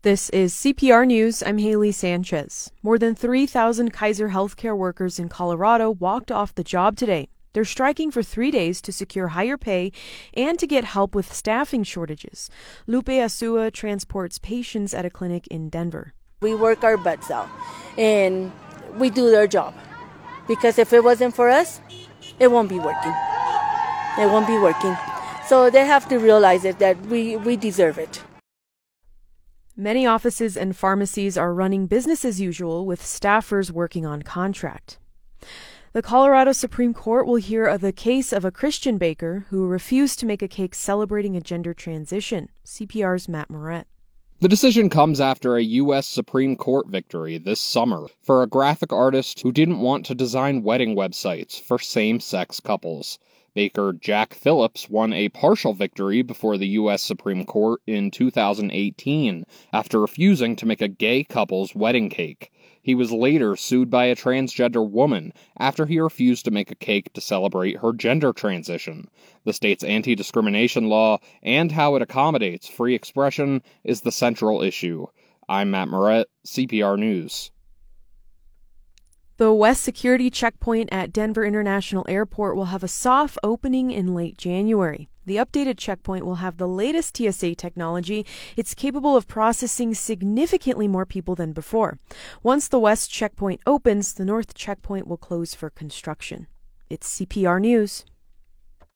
This is CPR News. I'm Haley Sanchez. More than 3,000 Kaiser Healthcare workers in Colorado walked off the job today. They're striking for 3 days to secure higher pay and to get help with staffing shortages. Lupe Asua transports patients at a clinic in Denver. We work our butts out and we do their job, because if it wasn't for us, it won't be working. It won't be working. So they have to realize it, that we deserve it. Many offices and pharmacies are running business as usual with staffers working on contract. The Colorado Supreme Court will hear the case of a Christian baker who refused to make a cake celebrating a gender transition. CPR's Matt Moret. The decision comes after a U.S. Supreme Court victory this summer for a graphic artist who didn't want to design wedding websites for same-sex couples. Baker Jack Phillips won a partial victory before the U.S. Supreme Court in 2018 after refusing to make a gay couple's wedding cake. He was later sued by a transgender woman after he refused to make a cake to celebrate her gender transition. The state's anti-discrimination law and how it accommodates free expression is the central issue. I'm Matt Moret, CPR News. The West Security Checkpoint at Denver International Airport will have a soft opening in late January. The updated checkpoint will have the latest TSA technology. It's capable of processing significantly more people than before. Once the West Checkpoint opens, the North Checkpoint will close for construction. It's CPR News.